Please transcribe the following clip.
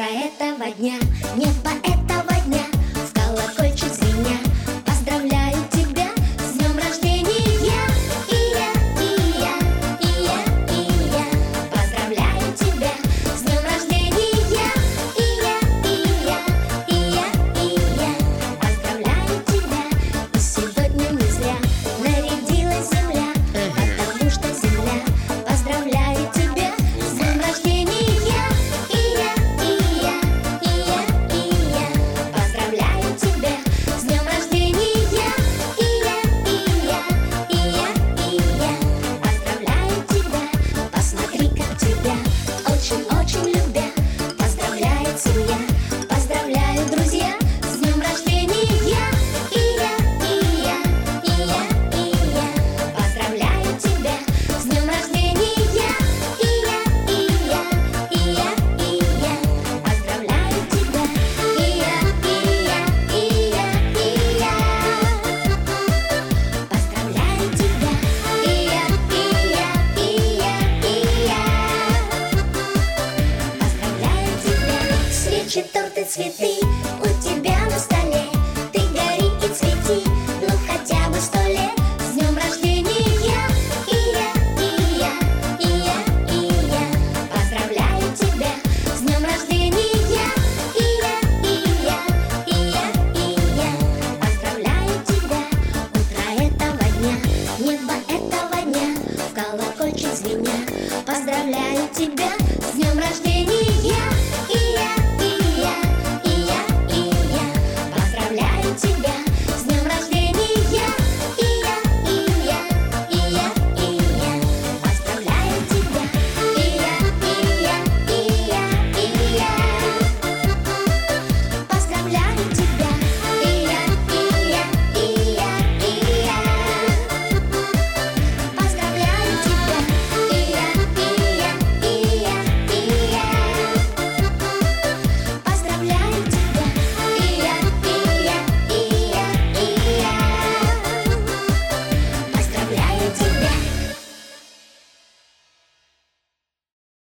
утро этого дня, небо этого дня, в колокольчик звеня, поздравляю тебя с днем рождения. И я, и я, и я, и я поздравляю тебя с днем рождения. И я, и я, и я, и я поздравляю тебя. И сегодня не зря нарядилась земля, потому что земля поздравляет тебя с днем рождения. Очень любя, поздравляет семья, поздравляют друзья с днем рождения. И я, и я, и я, и я поздравляю тебя с днем рождения. И я, и я, и я, и я поздравляю тебя. И я, и я, и я, и я поздравляю тебя. И я, и я, и я, и я свечи, торты, цветы.